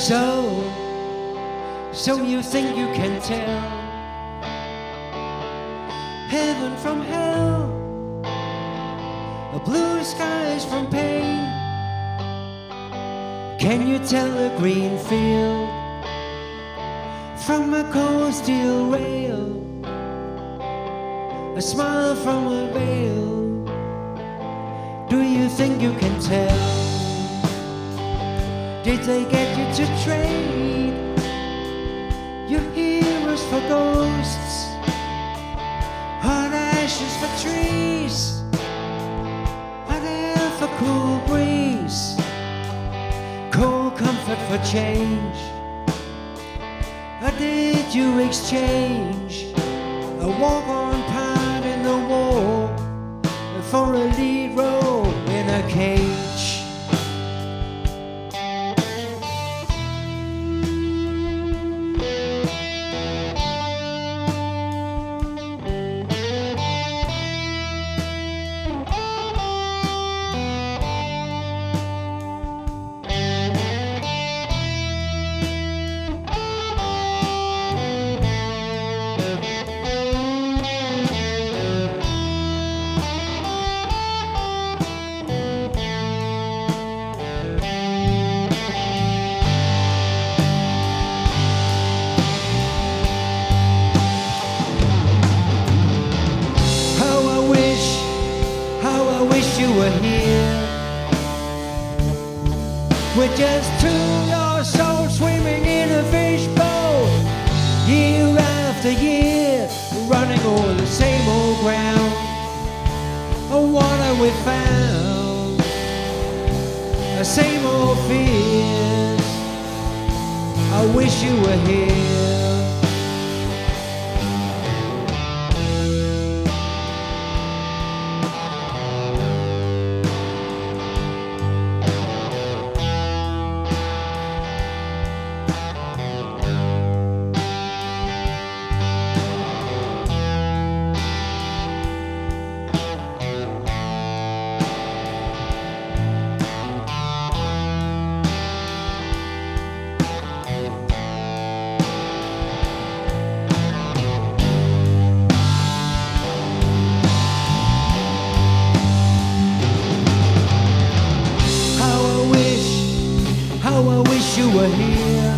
So you think you can tell heaven from hell, blue skies from pain? Can you tell a green field from a cold steel rail, a smile from a veil? Do you think you can tell? Did they get you to trade your heroes for ghosts, hot ashes for trees, hot air for cool breeze, cold comfort for change? Or did you exchange a walk-on part in the war for a lead role in a cage? You were here with just two lost souls swimming in a fishbowl, year after year, running over the same old ground. Oh, what have we found? The same old fears. I wish you were here. I wish you were here.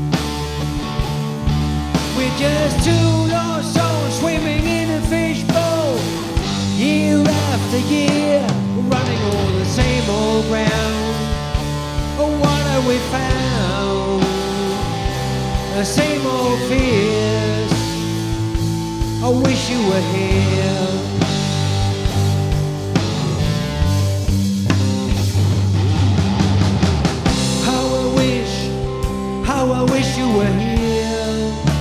We're just two lost souls swimming in a fishbowl, year after year, running all the same old ground. Oh, what have we found? The same old fears. I wish you were here. I wish you were here.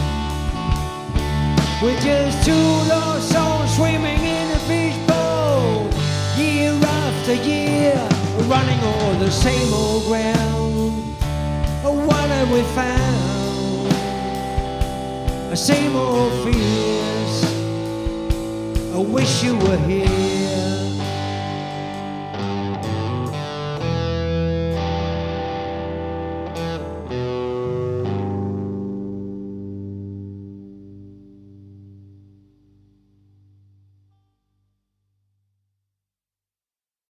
We're just two lost souls swimming in a fishbowl, year after year, running all the same old ground. Oh, what have we found? The same old fears. I wish you were here.